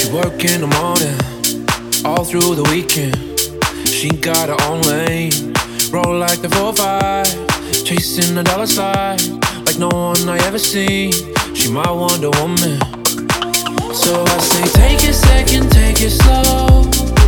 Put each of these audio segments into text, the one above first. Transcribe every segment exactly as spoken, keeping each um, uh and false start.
Work in the morning, all through the weekend. She got her own lane, roll like the four five, chasing the dollar slide like no one I ever seen. She my Wonder Woman. So I say take it second, take it slow,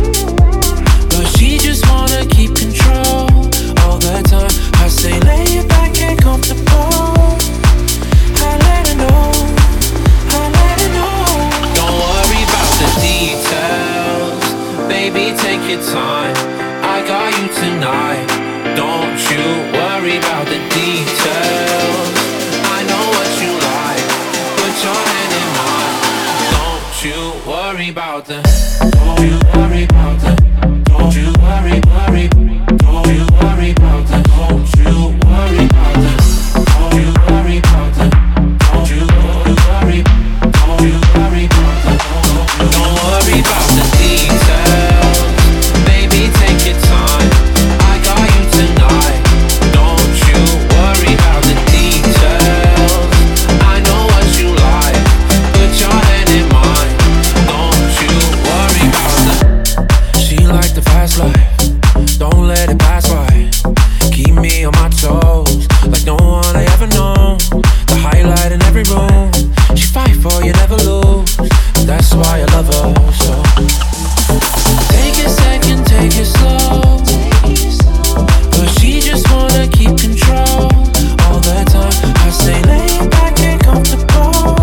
but she just wanna keep control all the time. I say lay it back and comfortable. I let her know, I let her know. Don't worry about the details, baby, take your time. I got you tonight. Don't you worry about the details. I know what you like. Put your hand in mine. Don't you worry about the. Don't you worry about the. Don't you worry, worry. Don't you worry about the. Don't you worry about the. Don't you worry about the. Don't you worry. Don't you worry about the. Don't worry about the details. Baby, take your time. I got you tonight. Don't you worry about the details. I know what you like. Put your hand in mine. Don't you worry about the. She like the fast life. Don't let it pass by. Keep me on my toes like no one I ever known. The highlight in every room. She fight for you, never lose. That's why I love her so. Take it second, take it slow, but she just wanna keep control all the time. I say lay it back and comfortable.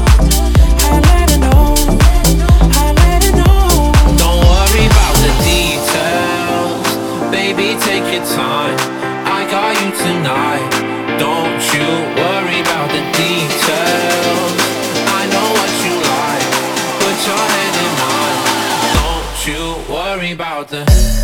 I let her know, I let her know. Don't worry about the details, baby, take your time. I got you tonight. Don't you worry about the details. I know what you like. Put your hand in mine. Don't you worry about the.